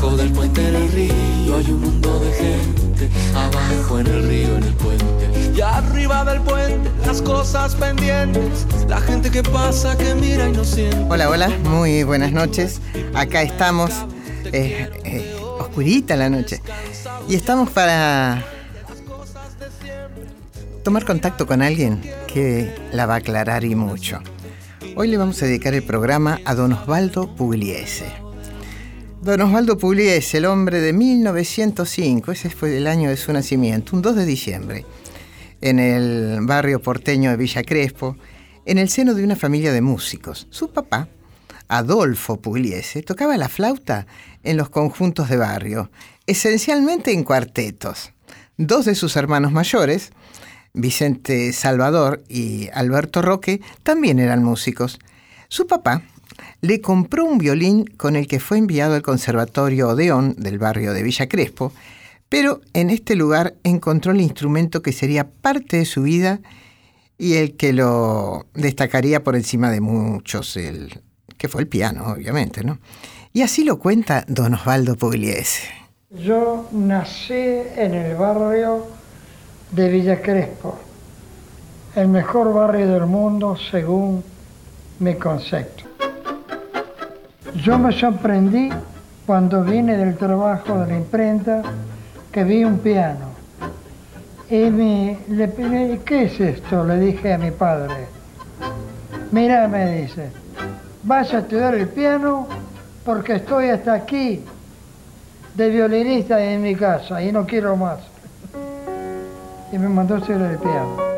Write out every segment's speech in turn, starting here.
Abajo del puente en el río hay un mundo de gente. Abajo en el río, en el puente. Y arriba del puente, las cosas pendientes. La gente que pasa, que mira y no siente. Hola, hola, muy buenas noches. Acá estamos, oscurita la noche. Y estamos para tomar contacto con alguien que la va a aclarar y mucho. Hoy le vamos a dedicar el programa a don Osvaldo Pugliese. Don Osvaldo Pugliese, el hombre de 1905, ese fue el año de su nacimiento, un 2 de diciembre, en el barrio porteño de Villa Crespo, en el seno de una familia de músicos. Su papá, Adolfo Pugliese, tocaba la flauta en los conjuntos de barrio, esencialmente en cuartetos. Dos de sus hermanos mayores, Vicente Salvador y Alberto Roque, también eran músicos. Su papá le compró un violín con el que fue enviado al Conservatorio Odeón del barrio de Villa Crespo, pero en este lugar encontró el instrumento que sería parte de su vida y el que lo destacaría por encima de muchos, que fue el piano, obviamente, ¿no? Y así lo cuenta don Osvaldo Pugliese. Yo nací en el barrio de Villa Crespo, el mejor barrio del mundo según mi concepto. Yo me sorprendí cuando vine del trabajo de la imprenta que vi un piano. Y le pedí, ¿qué es esto? Le dije a mi padre. Mira, me dice, vas a estudiar el piano porque estoy hasta aquí de violinista en mi casa y no quiero más. Y me mandó a estudiar el piano.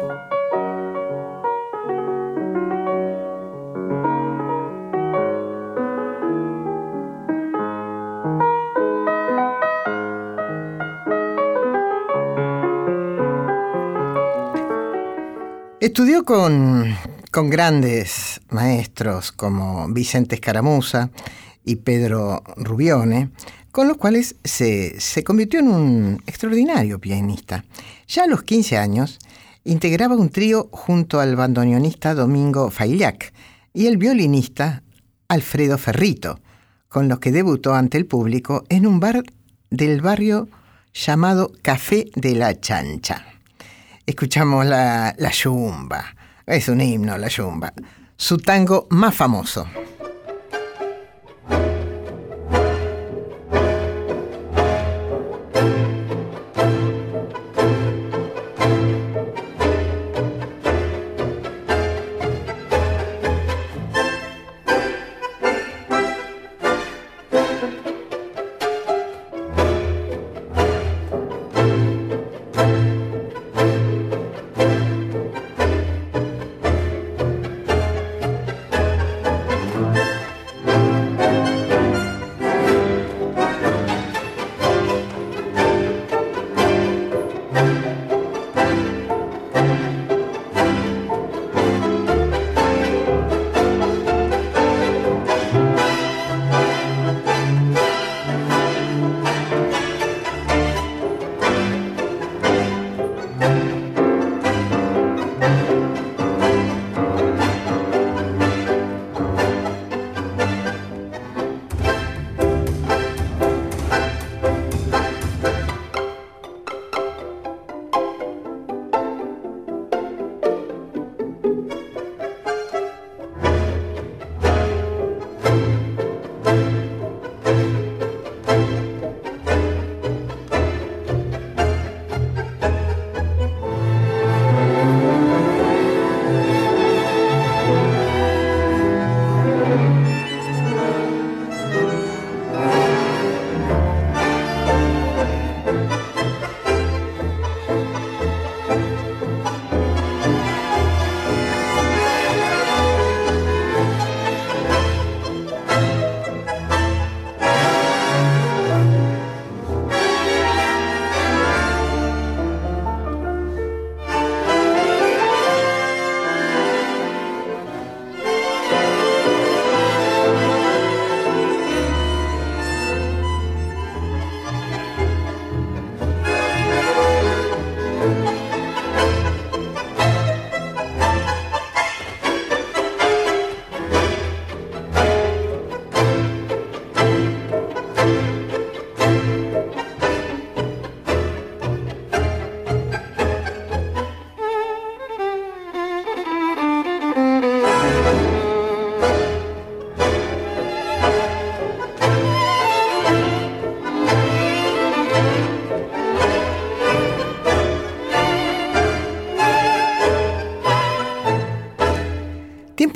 Estudió con grandes maestros como Vicente Escaramuza y Pedro Rubione, con los cuales se convirtió en un extraordinario pianista. Ya a los 15 años integraba un trío junto al bandoneonista Domingo Faillac y el violinista Alfredo Ferrito, con los que debutó ante el público en un bar del barrio llamado Café de la Chancha. Escuchamos la yumba, es un himno la yumba, su tango más famoso.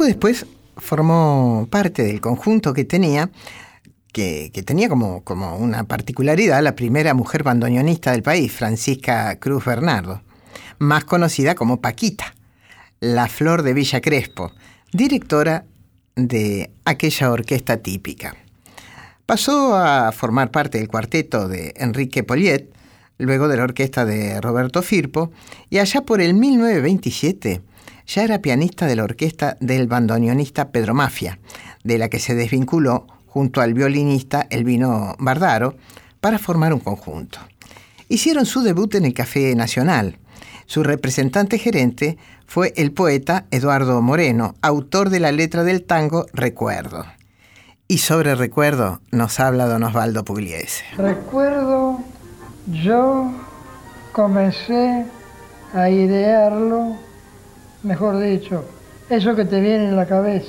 Tiempo después formó parte del conjunto que tenía como una particularidad la primera mujer bandoneonista del país, Francisca Cruz Bernardo, más conocida como Paquita, la Flor de Villa Crespo, directora de aquella orquesta típica. Pasó a formar parte del cuarteto de Enrique Poliet, luego de la orquesta de Roberto Firpo, y allá por el 1927 ya era pianista de la orquesta del bandoneonista Pedro Mafia, de la que se desvinculó junto al violinista Elvino Bardaro para formar un conjunto. Hicieron su debut en el Café Nacional. Su representante gerente fue el poeta Eduardo Moreno, autor de la letra del tango Recuerdo. Y sobre Recuerdo nos habla don Osvaldo Pugliese. Recuerdo, yo comencé a idearlo, mejor dicho, eso que te viene en la cabeza,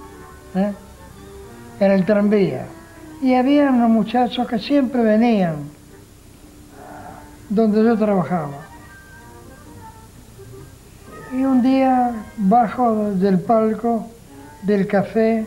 en el tranvía. Y había unos muchachos que siempre venían donde yo trabajaba. Y un día bajo del palco del café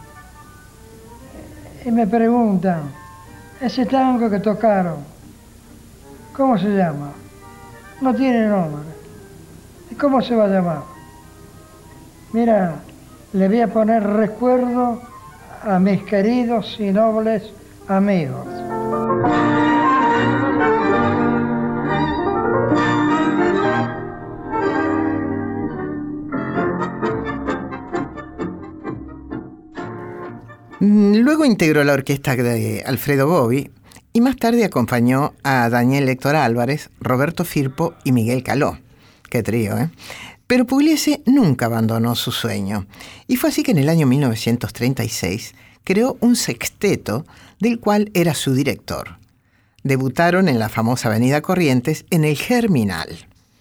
y me preguntan, ese tango que tocaron, ¿cómo se llama? No tiene nombre. ¿Y cómo se va a llamar? Mira, le voy a poner Recuerdo a mis queridos y nobles amigos. Luego integró la orquesta de Alfredo Gobi y más tarde acompañó a Daniel Héctor Álvarez, Roberto Firpo y Miguel Caló. Qué trío, ¿eh? Pero Pugliese nunca abandonó su sueño y fue así que en el año 1936 creó un sexteto del cual era su director. Debutaron en la famosa Avenida Corrientes en el Germinal.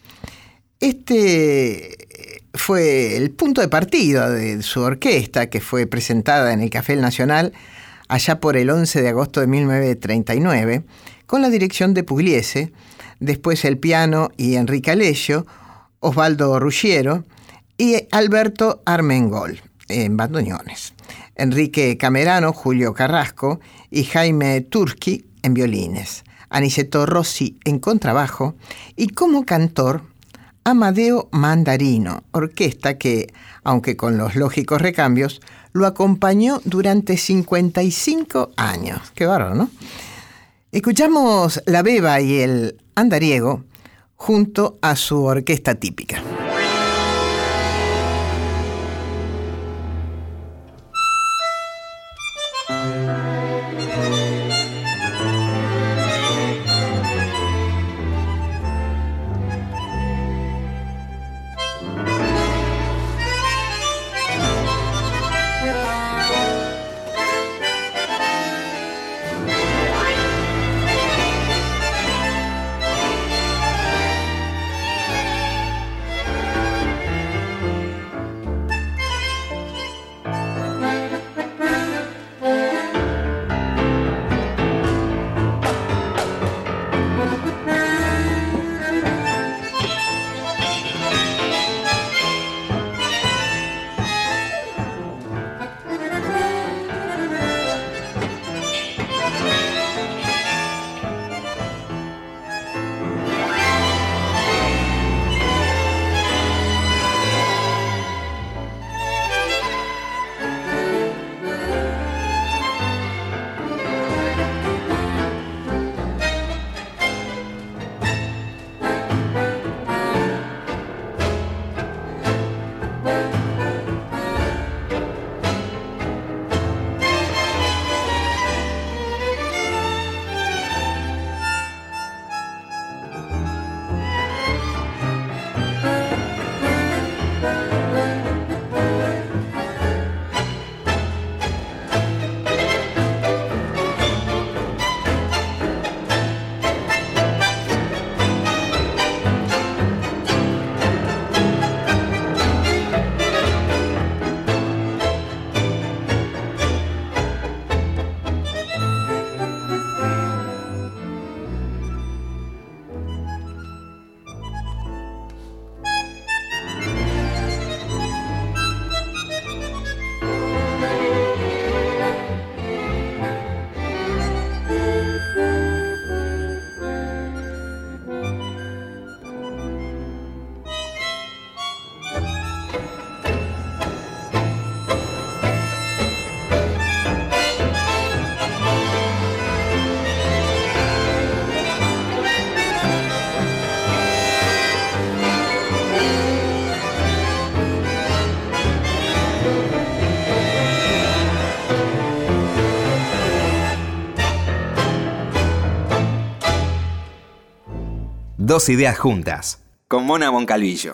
Este fue el punto de partida de su orquesta, que fue presentada en el Café Nacional allá por el 11 de agosto de 1939, con la dirección de Pugliese, después el piano y Enrique Alesio, Osvaldo Ruggiero y Alberto Armengol en bandoneones, Enrique Camerano, Julio Carrasco y Jaime Turski en violines, Aniceto Rossi en contrabajo y como cantor Amadeo Mandarino, orquesta que, aunque con los lógicos recambios, lo acompañó durante 55 años. Qué bárbaro, ¿no? Escuchamos La Beba y el Andariego junto a su orquesta típica. Dos ideas juntas, con Mona Moncalvillo.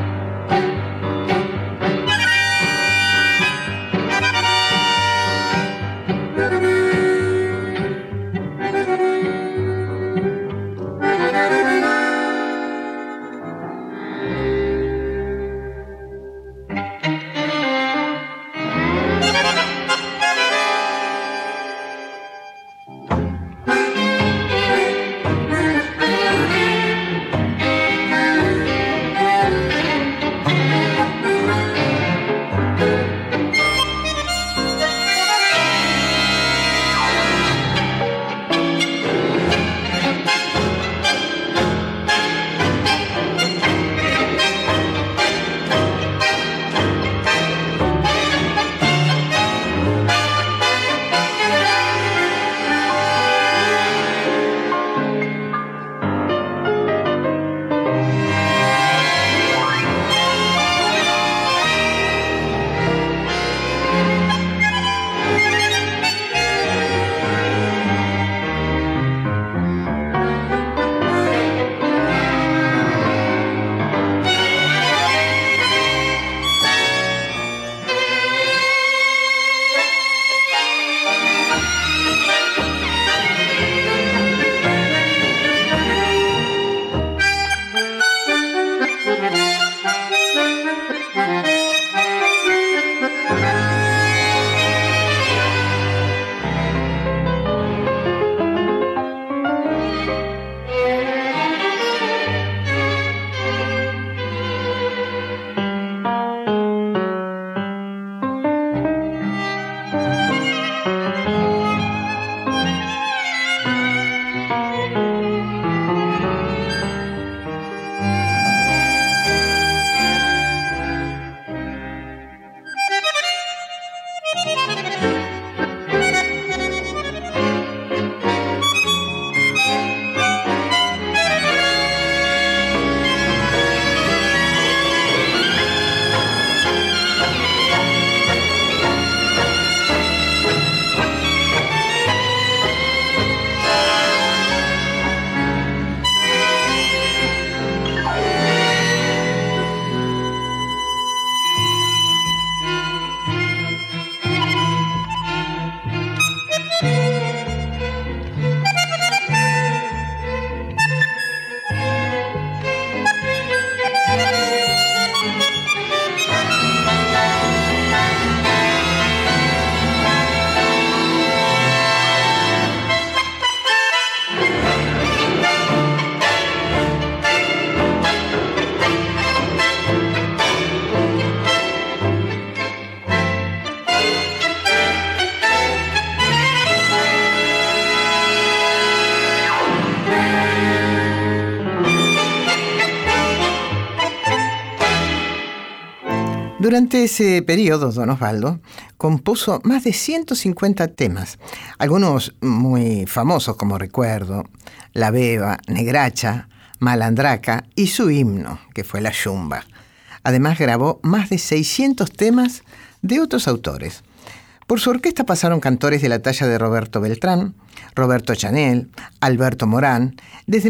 Durante ese periodo, don Osvaldo compuso más de 150 temas, algunos muy famosos como Recuerdo, La Beba, Negracha, Malandraca y su himno, que fue La Yumba. Además grabó más de 600 temas de otros autores. Por su orquesta pasaron cantores de la talla de Roberto Beltrán, Roberto Chanel, Alberto Morán, desde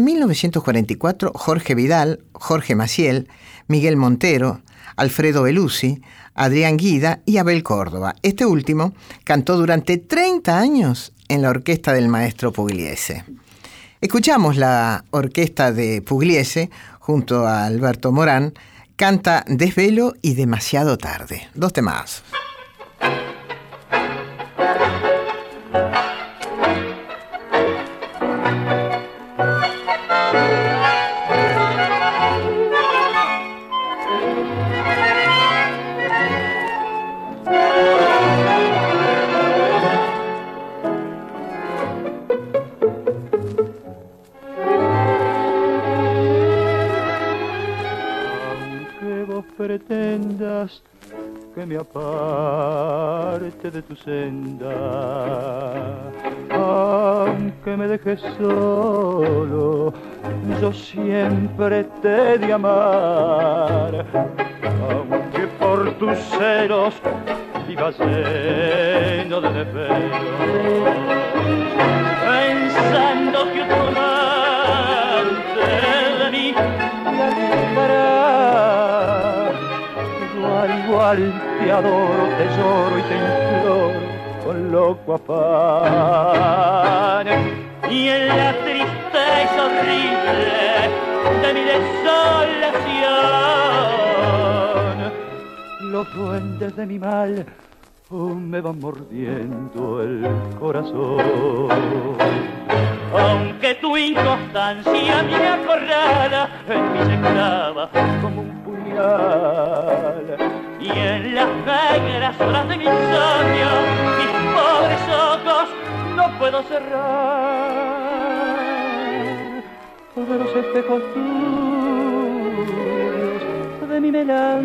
1944 Jorge Vidal, Jorge Maciel, Miguel Montero, Alfredo Belusi, Adrián Guida y Abel Córdoba. Este último cantó durante 30 años en la orquesta del maestro Pugliese. Escuchamos la orquesta de Pugliese junto a Alberto Morán, canta Desvelo y Demasiado Tarde. Dos temas. Pretendas que me aparte de tu senda, aunque me dejes solo, yo siempre te he de amar, aunque por tus celos vivas lleno de defectos, pensando que otro amante de mí te adoro, te lloro y te imploro con loco afán. Y en la tristeza horrible de mi desolación, los duendes de mi mal me van mordiendo el corazón. Aunque tu inconstancia me acorrala, en mí se clava como un puñal. Y en las negras horas de mi insomnio, mis pobres ojos no puedo cerrar. De los espejos tuyos, de mi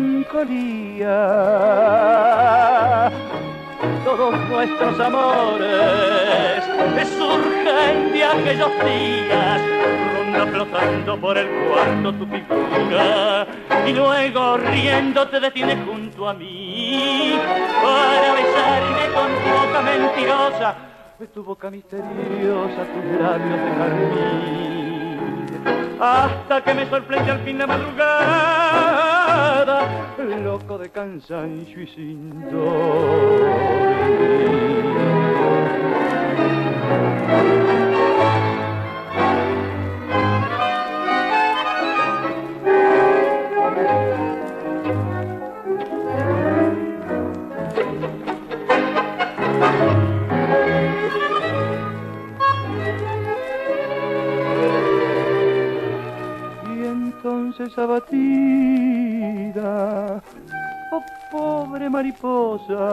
melancolía, todos nuestros amores surgen de aquellos días. Ronda flotando por el cuarto tu figura y luego riendo te detienes junto a mí para besarme con tu boca mentirosa, tu boca misteriosa, tus labios de carmín, hasta que me sorprende al fin la madrugada, loco de cansancio y sin dormir. Entonces abatida, oh pobre mariposa,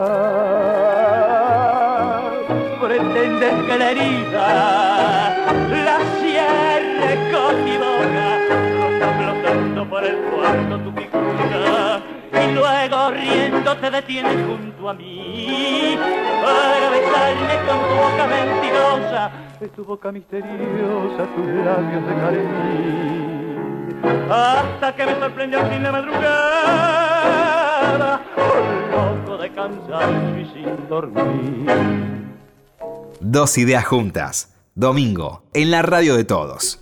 pretendes que la herida la cierre con mi boca, ronda flotando por el cuarto tu figura y luego riendo te detienes junto a mí para besarme con tu boca mentirosa, tu boca misteriosa, tus labios de carmín, hasta que me sorprende al fin la madrugada, loco de cansancio y sin dormir. Dos ideas juntas, domingo, en la radio de todos.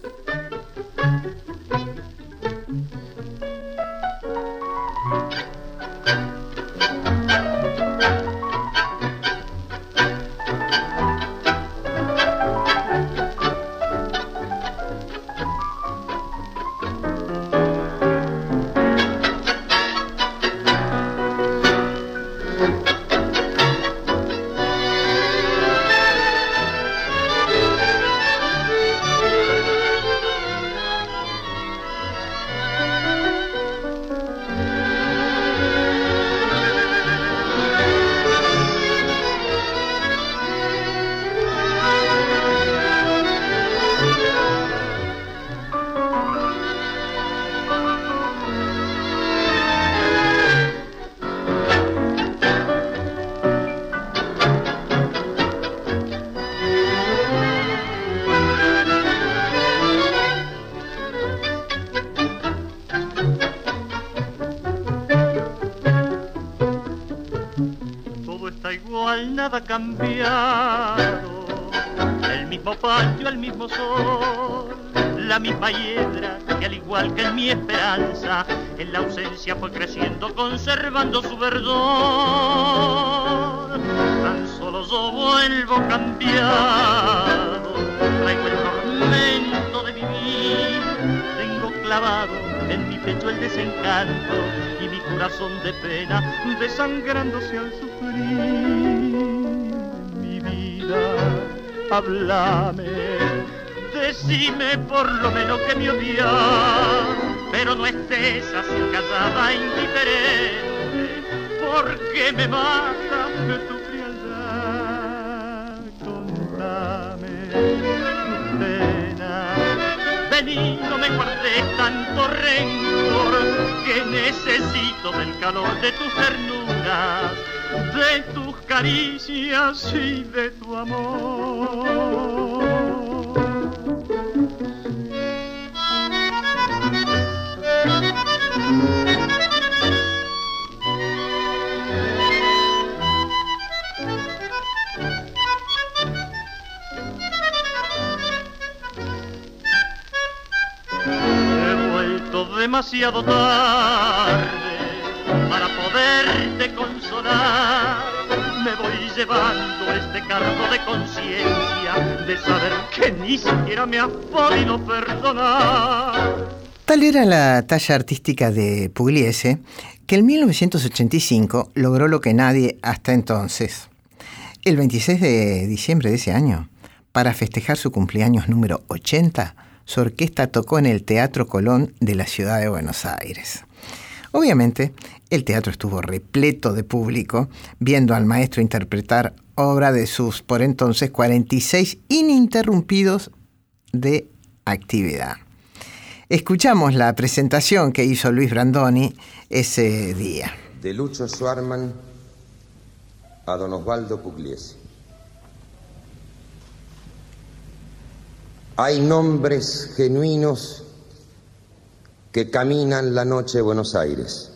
Nada cambiado, el mismo patio, el mismo sol, la misma hiedra que al igual que en mi esperanza, en la ausencia fue creciendo conservando su verdor. Tan solo yo vuelvo cambiado, traigo el tormento de vivir, tengo clavado en mi pecho el desencanto y mi corazón de pena desangrándose al sufrir. Háblame, decime por lo menos que me odias, pero no estés así callada indiferente, porque me mata tu frialdad. Contame tu pena, vení, no me guardes tanto rencor, que necesito del calor de tus ternuras, de tus caricias y de tu amor. He vuelto demasiado tarde para poder saberte consolar. Me voy llevando este cargo de conciencia, de saber que ni siquiera me has podido perdonar. Tal era la talla artística de Pugliese que en 1985 logró lo que nadie hasta entonces. El 26 de diciembre de ese año, para festejar su cumpleaños número 80, su orquesta tocó en el Teatro Colón de la ciudad de Buenos Aires. Obviamente, el teatro estuvo repleto de público viendo al maestro interpretar obra de sus por entonces 46 ininterrumpidos de actividad. Escuchamos la presentación que hizo Luis Brandoni ese día. De Lucho Schwarman a don Osvaldo Pugliese. Hay nombres genuinos que caminan la noche de Buenos Aires.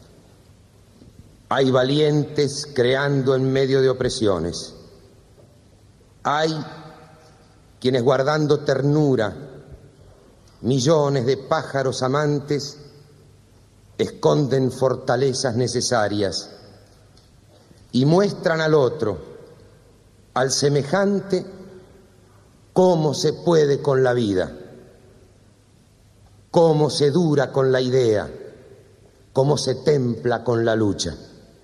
Hay valientes creando en medio de opresiones. Hay quienes guardando ternura, millones de pájaros amantes, esconden fortalezas necesarias y muestran al otro, al semejante, cómo se puede con la vida, cómo se dura con la idea, cómo se templa con la lucha.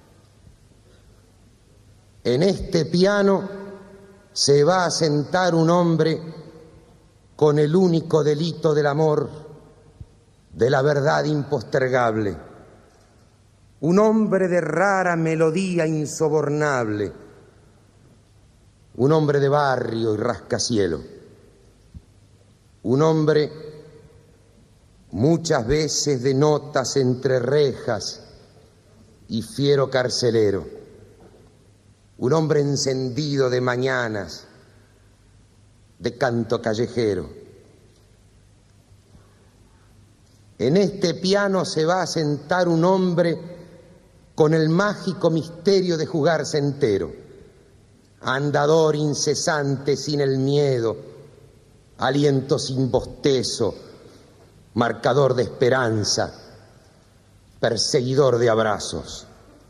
En este piano se va a sentar un hombre con el único delito del amor, de la verdad impostergable, un hombre de rara melodía insobornable, un hombre de barrio y rascacielo, un hombre muchas veces de notas entre rejas y fiero carcelero, un hombre encendido de mañanas, de canto callejero. En este piano se va a sentar un hombre con el mágico misterio de jugarse entero, andador incesante sin el miedo, aliento sin bostezo, marcador de esperanza, perseguidor de abrazos.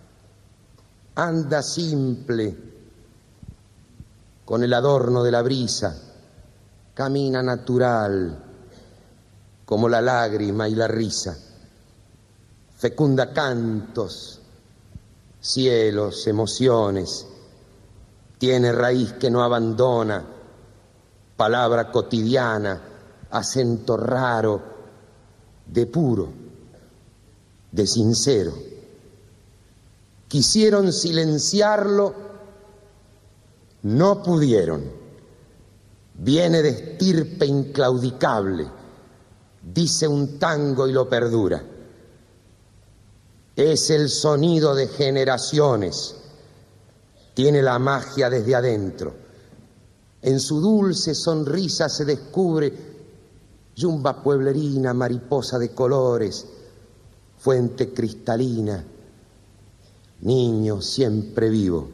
Anda simple, con el adorno de la brisa, camina natural, como la lágrima y la risa, fecunda cantos, cielos, emociones, tiene raíz que no abandona, palabra cotidiana, acento raro, de puro, de sincero. Quisieron silenciarlo, no pudieron. Viene de estirpe inclaudicable, dice un tango y lo perdura. Es el sonido de generaciones, tiene la magia desde adentro. En su dulce sonrisa se descubre yumba pueblerina, mariposa de colores, fuente cristalina, niño siempre vivo.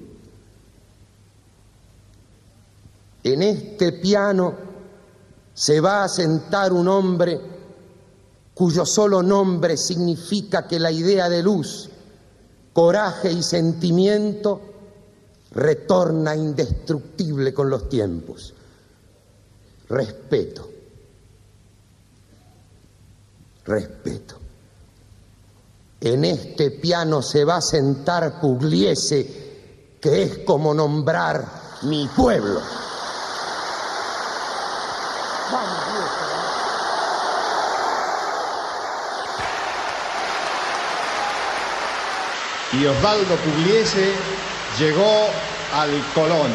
En este piano se va a sentar un hombre cuyo solo nombre significa que la idea de luz, coraje y sentimiento retorna indestructible con los tiempos. Respeto. Respeto. En este piano se va a sentar Pugliese, que es como nombrar mi pueblo. Y Osvaldo Pugliese llegó al Colón.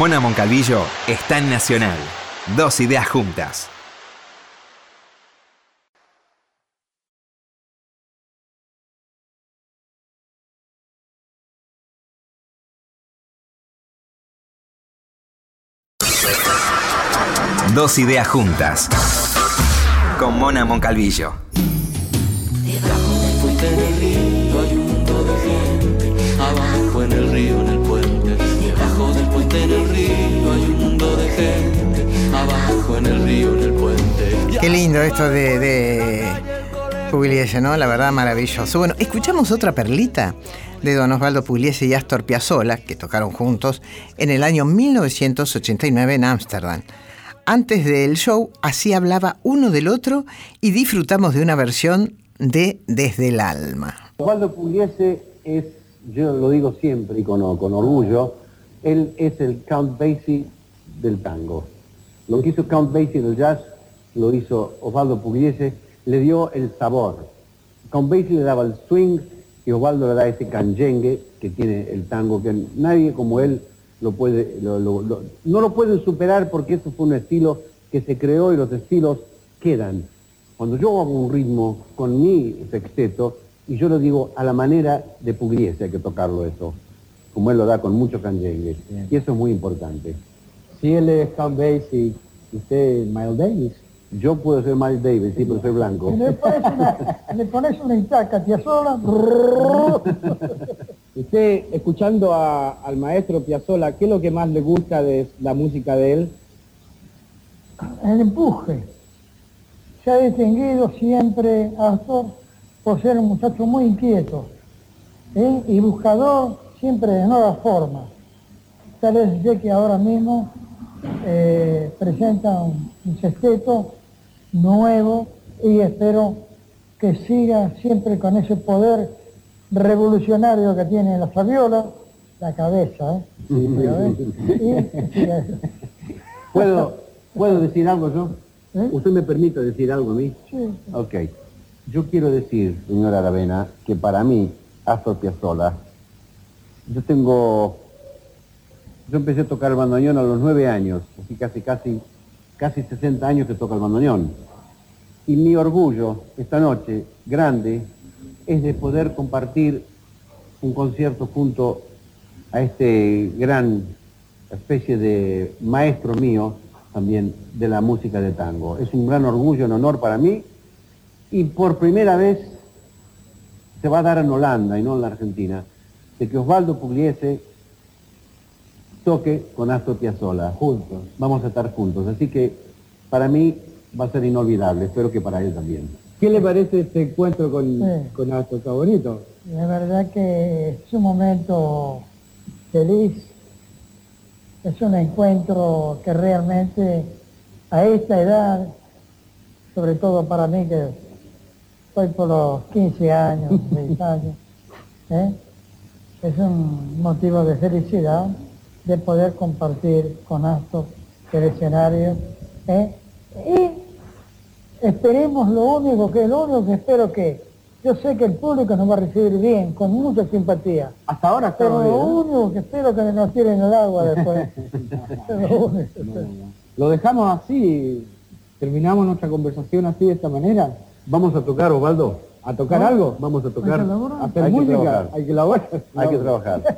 Mona Moncalvillo está en Nacional. Dos ideas juntas. Dos ideas juntas. Con Mona Moncalvillo. Debajo del puente en el río hay un mundo de gente. Abajo en el río, en el puente. Debajo del puente en el río hay un mundo de gente. Abajo en el río, en el puente. Qué lindo esto de Pugliese, ¿no? La verdad, maravilloso. Bueno, escuchamos otra perlita de don Osvaldo Pugliese y Astor Piazzolla, que tocaron juntos en el año 1989 en Ámsterdam. Antes del show, así hablaba uno del otro y disfrutamos de una versión de Desde el Alma. Osvaldo Pugliese es, yo lo digo siempre y con orgullo, él es el Count Basie del tango. Lo que hizo Count Basie del jazz, lo hizo Osvaldo Pugliese, le dio el sabor. Count Basie le daba el swing y Osvaldo le da ese canyengue que tiene el tango, que nadie como él no lo pueden superar, porque eso fue un estilo que se creó y los estilos quedan. Cuando yo hago un ritmo con mi sexteto, y yo lo digo a la manera de Pugliese, hay que tocarlo eso, como él lo da con mucho canyengue, y eso es muy importante. Si él es Count Basie y usted Miles Davis. Yo puedo ser Miles Davis, sí, pero soy blanco. Le pones una estaca, Piazzolla. Usted, escuchando al maestro Piazzolla, ¿qué es lo que más le gusta de la música de él? El empuje. Se ha distinguido siempre Astor por ser un muchacho muy inquieto, y buscador siempre de nuevas formas. Tal vez sé que ahora mismo presenta un sexteto nuevo y espero que siga siempre con ese poder revolucionario que tiene la saviola, la cabeza, ¿Puedo decir algo yo? ¿Usted me permite decir algo a mí? Sí. Ok. Yo quiero decir, señora Aravena, que para mí, Astor Piazzolla, yo empecé a tocar el bandoneón a los 9 años, así casi 60 años que toco el bandoneón. Y mi orgullo esta noche, grande, es de poder compartir un concierto junto a este gran especie de maestro mío, también de la música de tango. Es un gran orgullo, un honor para mí, y por primera vez se va a dar en Holanda y no en la Argentina, de que Osvaldo Pugliese toque con Astor Piazzolla, juntos. Vamos a estar juntos, así que para mí va a ser inolvidable, espero que para él también. ¿Qué le parece este encuentro con Astor? ¿Está bonito? La verdad que es un momento feliz, es un encuentro que realmente a esta edad, sobre todo para mí que estoy por los 15 años, 6 años, es un motivo de felicidad de poder compartir con Astor el escenario, y esperemos lo único que espero que, yo sé que el público nos va a recibir bien, con mucha simpatía. Hasta ahora está pero bien, lo único que espero que nos tiren el agua después. Lo dejamos así, terminamos nuestra conversación así, de esta manera. Vamos a tocar, Osvaldo. ¿A tocar algo? Vamos a tocar. ¿A hacer música? Hay que elaborar. Hay que trabajar.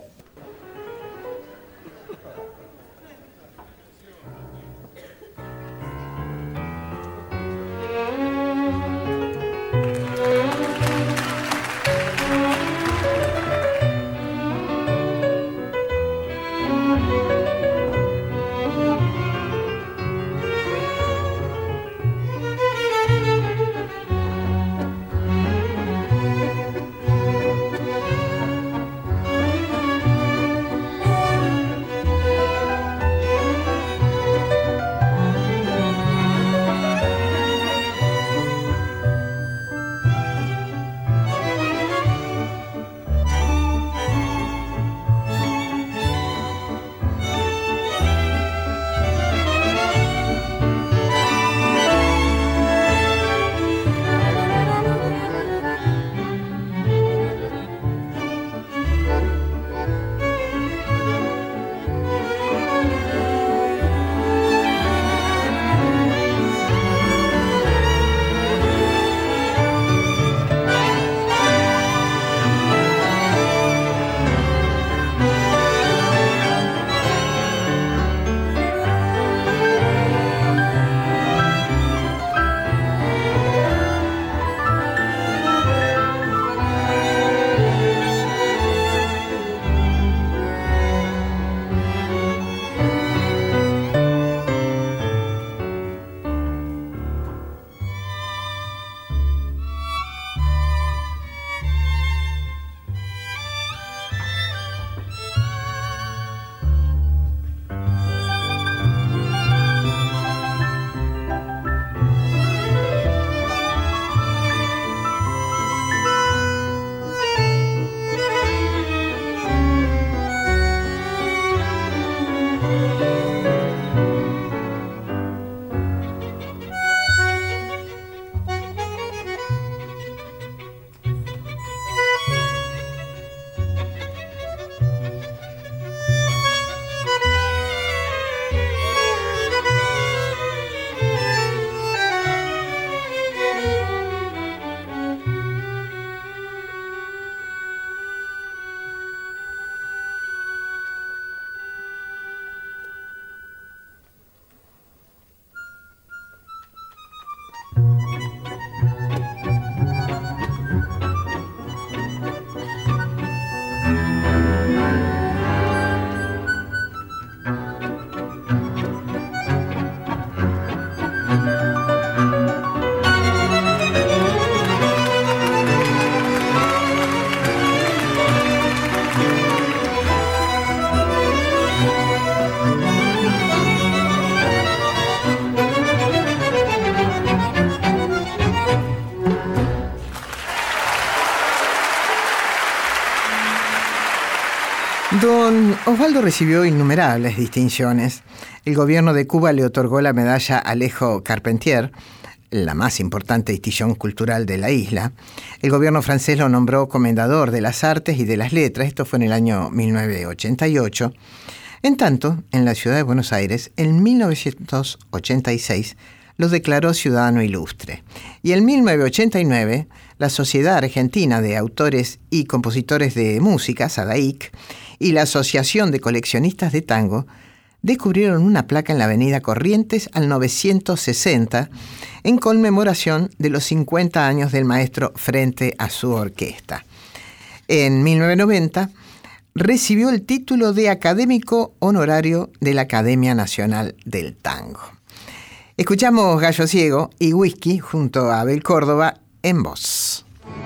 Don Osvaldo recibió innumerables distinciones. El gobierno de Cuba le otorgó la medalla Alejo Carpentier, la más importante distinción cultural de la isla. El gobierno francés lo nombró comendador de las artes y de las letras. Esto fue en el año 1988. En tanto, en la ciudad de Buenos Aires, en 1986, lo declaró ciudadano ilustre. Y en 1989, la Sociedad Argentina de Autores y Compositores de Música, SADAIC, y la Asociación de Coleccionistas de Tango descubrieron una placa en la avenida Corrientes al 960 en conmemoración de los 50 años del maestro frente a su orquesta. En 1990 recibió el título de académico honorario de la Academia Nacional del Tango. Escuchamos Gallo Ciego y Whisky junto a Abel Córdoba en voz.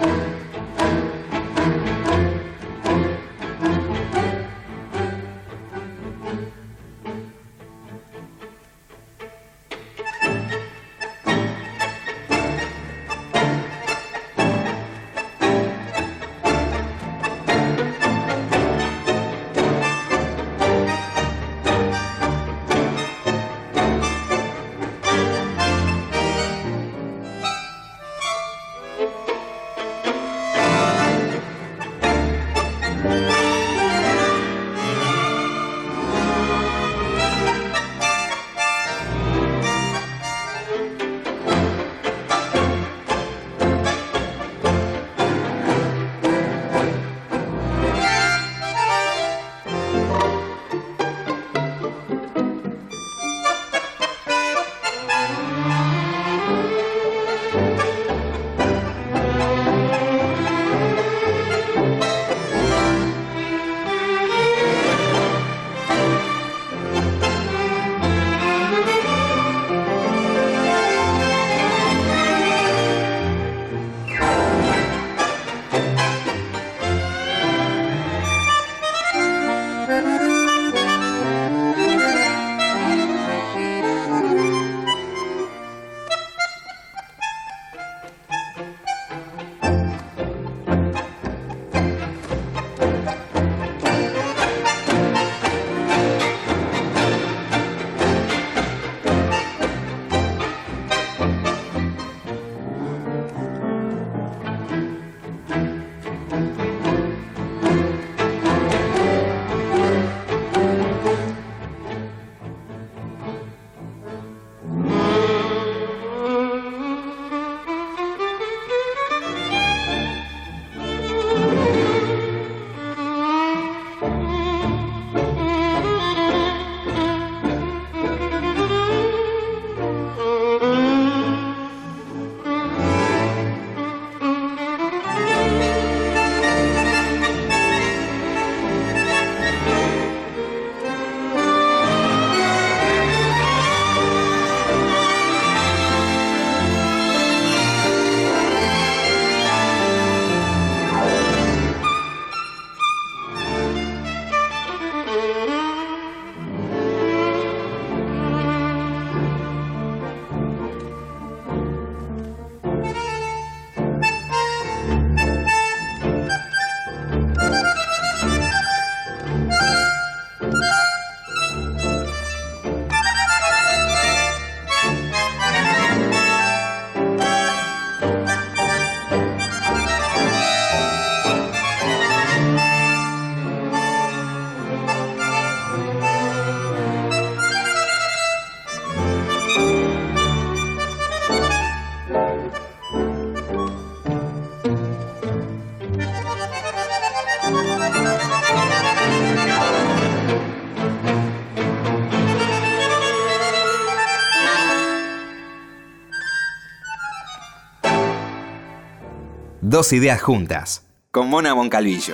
Dos ideas juntas, con Mona Moncalvillo.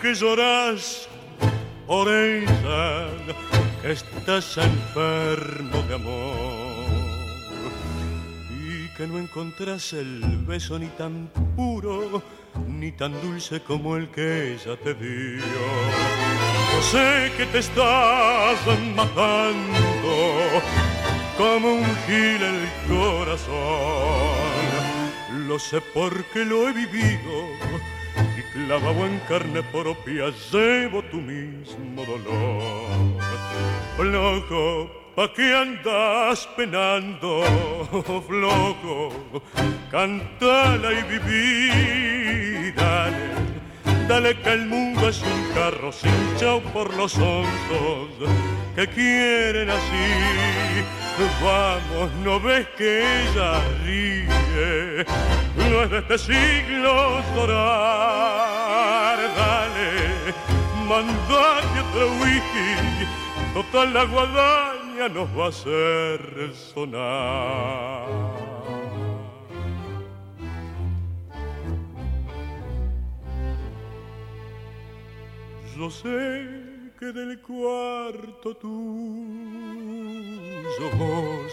que lloras por ella, que estás enfermo de amor y que no encontrás el beso ni tan puro ni tan dulce como el que ella te dio. Yo sé que te estás matando como un gil el corazón, lo sé porque lo he vivido y clavado en carne propia llevo tu mismo dolor. Flojo, ¿pa' qué andas penando? Flojo, cantala y viví, dale, dale que el mundo es un carro cinchao por los hondos que quieren así. Vamos, ¿no ves que ella ríe? No es de este siglo llorar. Dale, mandate otro whisky, total la guadaña nos va a hacer sonar. Yo sé que del cuarto tuyo vos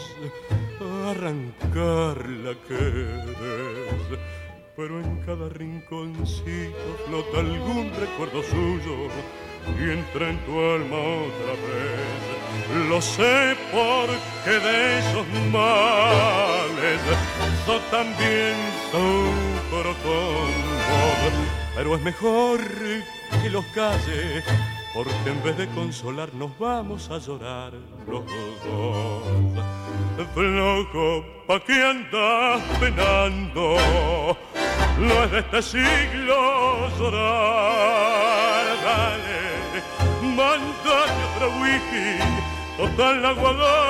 arrancarla querés, pero en cada rinconcito flota algún recuerdo suyo y entra en tu alma otra vez. Lo sé porque de esos males yo también sufro con vos, pero es mejor que los calle, porque en vez de consolar nos vamos a llorar los dos. Flojo, ¿pa' qué andas penando? No es de este siglo llorar. Dale, mándate otro whisky, total la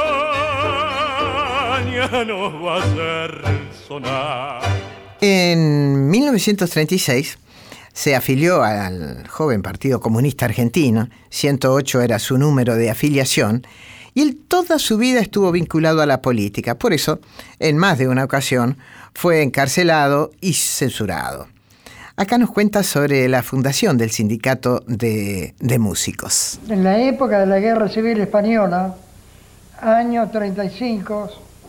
guadaña nos va a hacer sonar. En 1936 se afilió al joven Partido Comunista Argentino, 108 era su número de afiliación, y él toda su vida estuvo vinculado a la política. Por eso, en más de una ocasión, fue encarcelado y censurado. Acá nos cuenta sobre la fundación del Sindicato de Músicos. En la época de la Guerra Civil Española, año 35,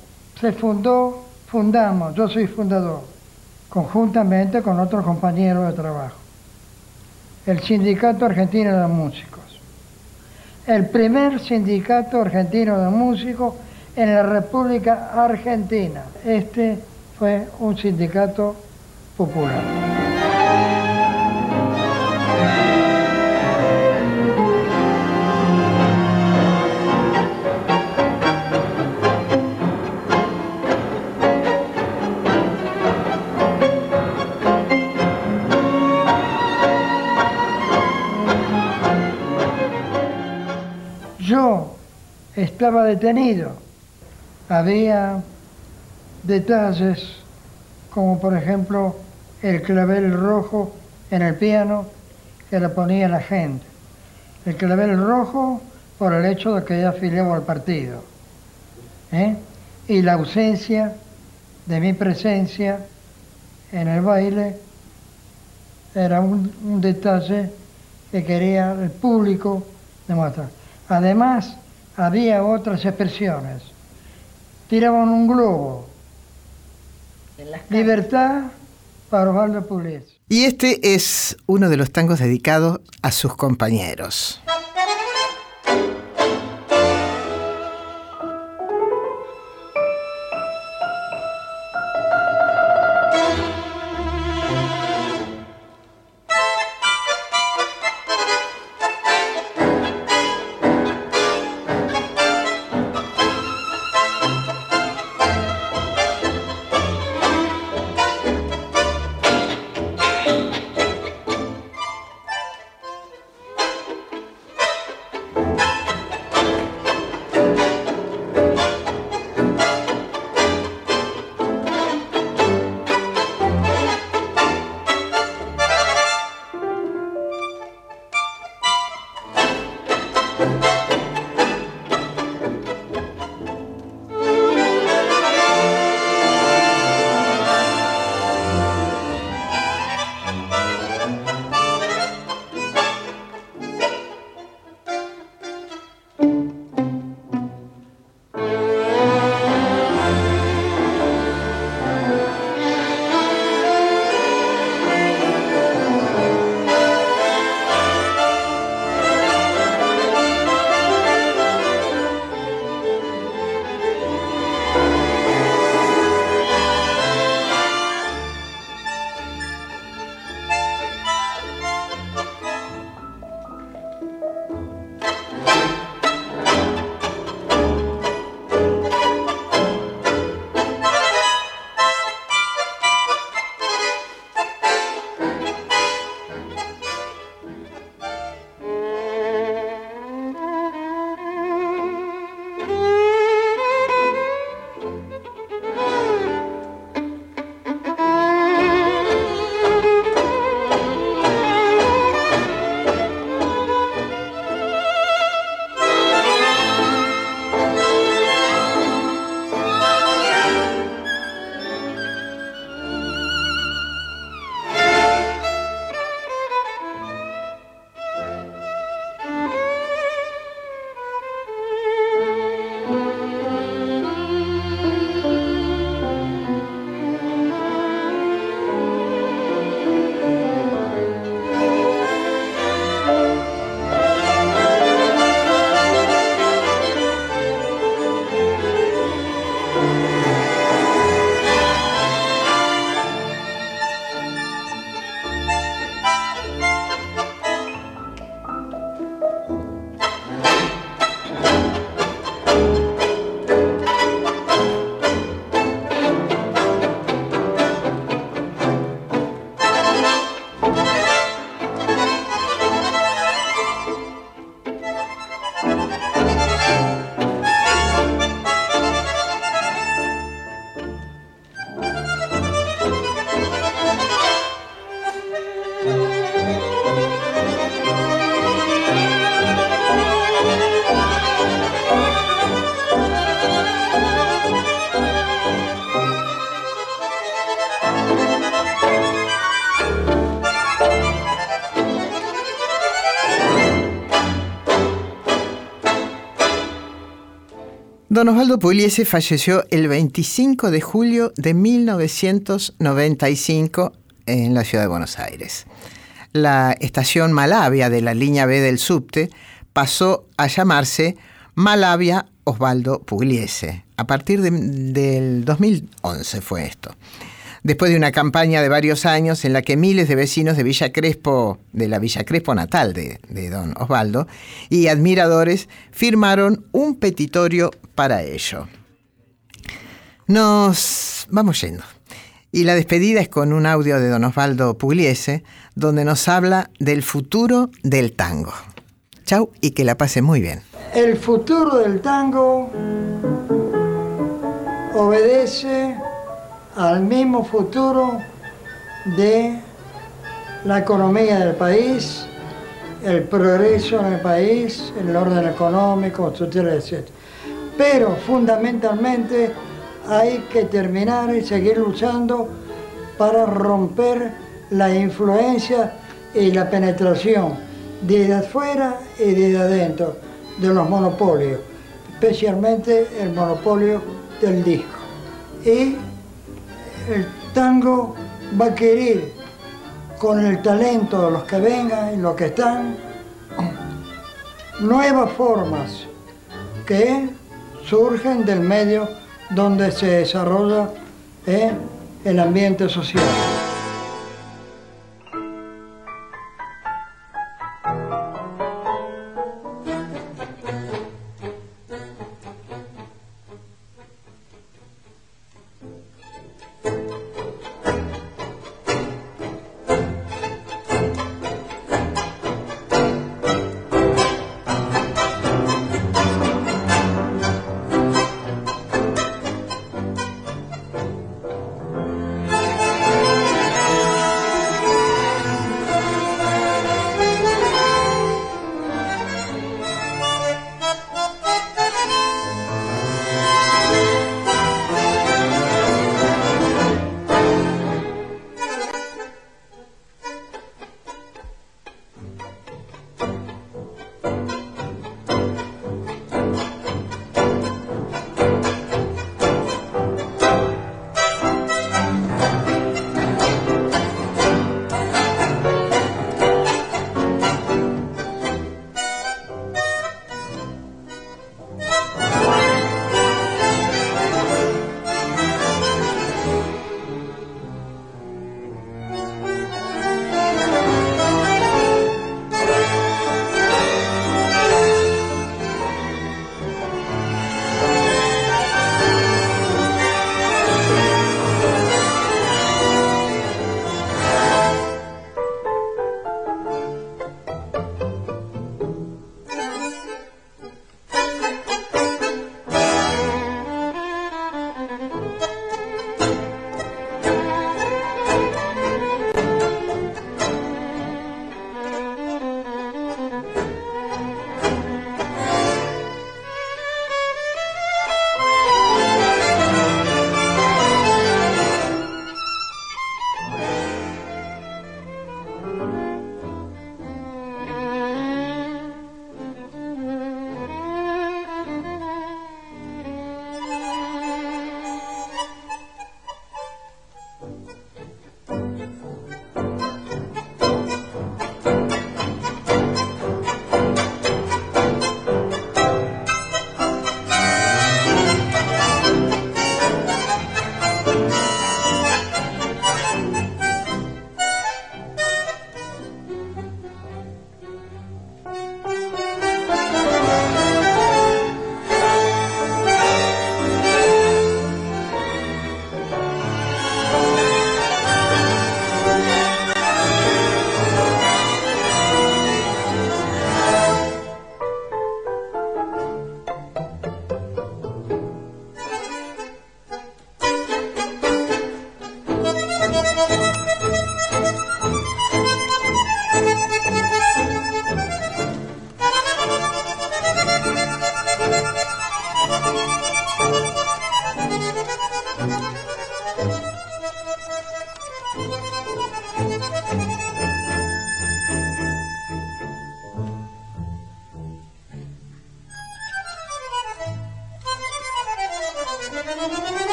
fundamos, yo soy fundador, conjuntamente con otros compañeros de trabajo, el Sindicato Argentino de Músicos. El primer sindicato argentino de músicos en la República Argentina. Este fue un sindicato popular. Yo estaba detenido. Había detalles como por ejemplo el clavel rojo en el piano que le ponía la gente. El clavel rojo por el hecho de que ya afiliaba al partido. Y la ausencia de mi presencia en el baile era un detalle que quería el público demostrar. Además, había otras expresiones. Tiraban un globo. Libertad para Osvaldo Pugliese. Y este es uno de los tangos dedicados a sus compañeros. Don Osvaldo Pugliese falleció el 25 de julio de 1995 en la ciudad de Buenos Aires. La estación Malavia de la línea B del subte pasó a llamarse Malavia Osvaldo Pugliese. A partir del 2011 fue esto. Después de una campaña de varios años en la que miles de vecinos de Villa Crespo, de la Villa Crespo natal de don Osvaldo, y admiradores firmaron un petitorio para ello. Nos vamos yendo. Y la despedida es con un audio de don Osvaldo Pugliese, donde nos habla del futuro del tango. Chau y que la pase muy bien. El futuro del tango obedece al mismo futuro de la economía del país, el progreso en el país, el orden económico, social, etc. Pero fundamentalmente hay que terminar y seguir luchando para romper la influencia y la penetración desde afuera y desde adentro de los monopolios, especialmente el monopolio del disco. Y el tango va a querer, con el talento de los que vengan y los que están, nuevas formas que surgen del medio donde se desarrolla el ambiente social.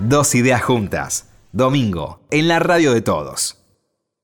Dos ideas juntas. Domingo, en la radio de todos.